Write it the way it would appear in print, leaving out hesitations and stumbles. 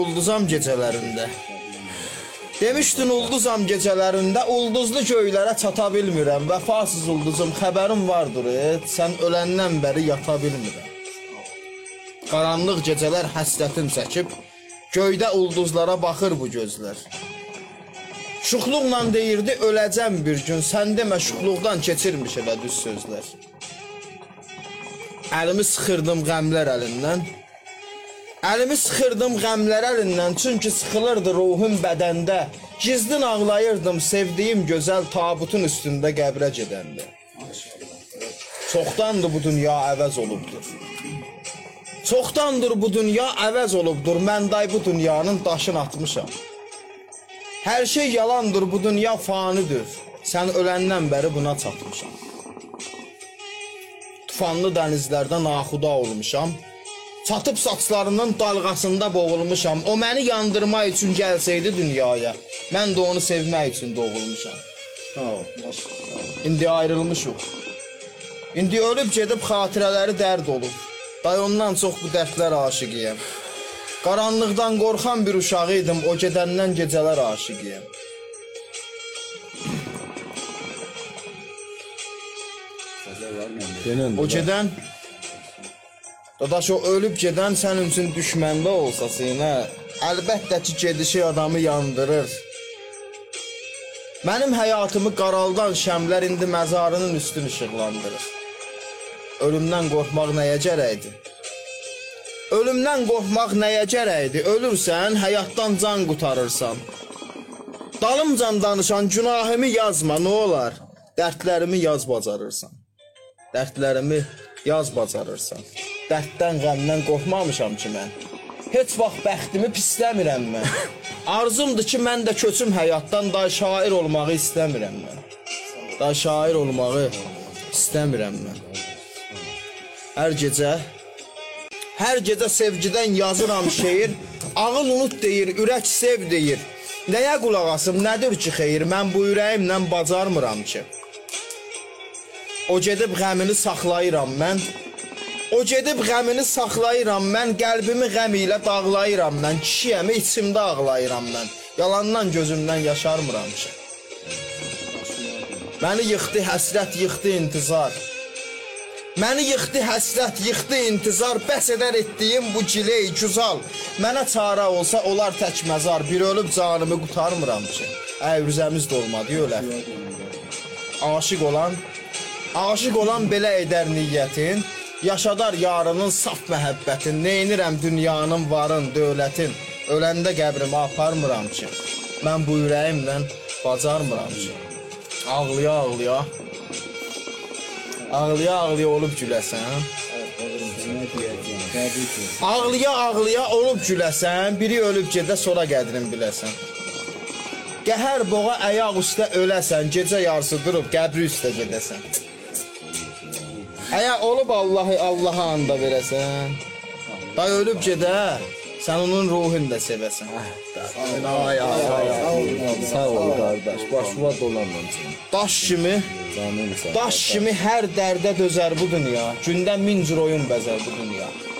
Ulduzam gecələrində. Demişdin ulduzam gecələrində, ulduzlu göylərə çata bilmirəm. Vəfasız ulduzum, xəbərim vardır, sən öləndən bəri yata bilmirəm. Qaranlıq gecələr həsrətim çəkib, göydə ulduzlara baxır bu gözlər. Şuxluqla deyirdi, öləcəm bir gün, sən demə şuxluqdan keçirmiş elə düz sözlər. Əlimi sıxırdım qəmlər əlindən. Əlimi sıxırdım qəmlər əlindən, çünki sıxılırdı ruhum bədəndə. Gizlin ağlayırdım sevdiyim gözəl tabutun üstündə qəbrə gedəndə. Çoxdandır bu dünya əvəz olubdur. Çoxdandır bu dünya əvəz olubdur, mən day bu dünyanın daşını atmışam. Hər şey yalandır, bu dünya fanidir, sən öləndən bəri buna çatmışam. Tufanlı dənizlərdə naxuda olmuşam. Çatıb saçlarının dalğasında boğulmuşam. O məni yandırmaq üçün gəlsəydi dünyaya, mən də onu sevmək üçün doğulmuşam. İndi ayrılmışıq. İndi ölüb gedib xatirələri dərd olub. Day ondan çox bu dərdlər aşiqiyəm. Qaranlıqdan qorxan bir uşağı idim, o gedəndən gecələr aşiqiyəm. O gedən, dadaş o ölüb gedən sənin üçün düşməndə olsa sinə, əlbəttə ki gedişi adamı yandırır. Mənim həyatımı qaraldan şəmlər indi məzarının üstünü işıqlandırır. Ölümdən qorxmaq nəyə gərəkdir? Ölümdən qorxmaq nəyə gərəkdir? Ölürsən, həyatdan can qutarırsan. Dalımcan danışan günahımı yazma, nə olar? Dərdlərimi yaz bacarırsan. Dərdlərimi yaz bacarırsan. Dərddən, qəmdən qorxmamışam ki mən. Heç vaxt bəxtimi pisləmirəm mən. Arzumdur ki, mən də köçüm həyatdan, da şair olmağı istəmirəm mən. Da şair olmağı istəmirəm mən. Hər gecə sevgidən yazıram şeir, ağıl unut deyir, ürək sev deyir. Nəyə qulaq asım, nədir ki xeyir, mən bu ürəyimlə bacarmıram ki. O gedib qəmini saxlayıram mən. O gedib qəmini saxlayıram mən, qəlbimi qəm ilə dağlayıram mən. Kişiyəm, içimdə ağlayıram mən. Yalandan gözümdən yaşarmıram ki. Məni yıxdı həsrət, yıxdı intizar. Məni yıxdı həsrət, yıxdı intizar, bəs edər etdiyim bu ciley güzal. Mənə çarə olsa olar tək məzar, bir ölüb canımı qutarmıram ki. Əvrüzəmiz də olmadı, ölər. Aşıq olan belə edər niyyətin, yaşadar yarının saf məhəbbətin, neynirəm dünyanın varın, dövlətin, öləndə qəbrimi aparmıram ki. Mən bu ürəyimlə bacarmıram ki. Ağlaya olub güləsən. Ağlaya olub güləsən, biri ölüb gedə sonra qədrin biləsən. Qəhər boğa əyaq üstə öləsən, gecə yarısı durub qəbri üstə gedəsən. Əgər olub Allaha anda verəsən, day ölüb gedə, sən onun ruhunu da sevəsən. Sağ ol qardaş, başıva dolanmam səni. Daş kimi hər dərdə dözər bu dünya, gündə min cür oyun bəzər bu dünya.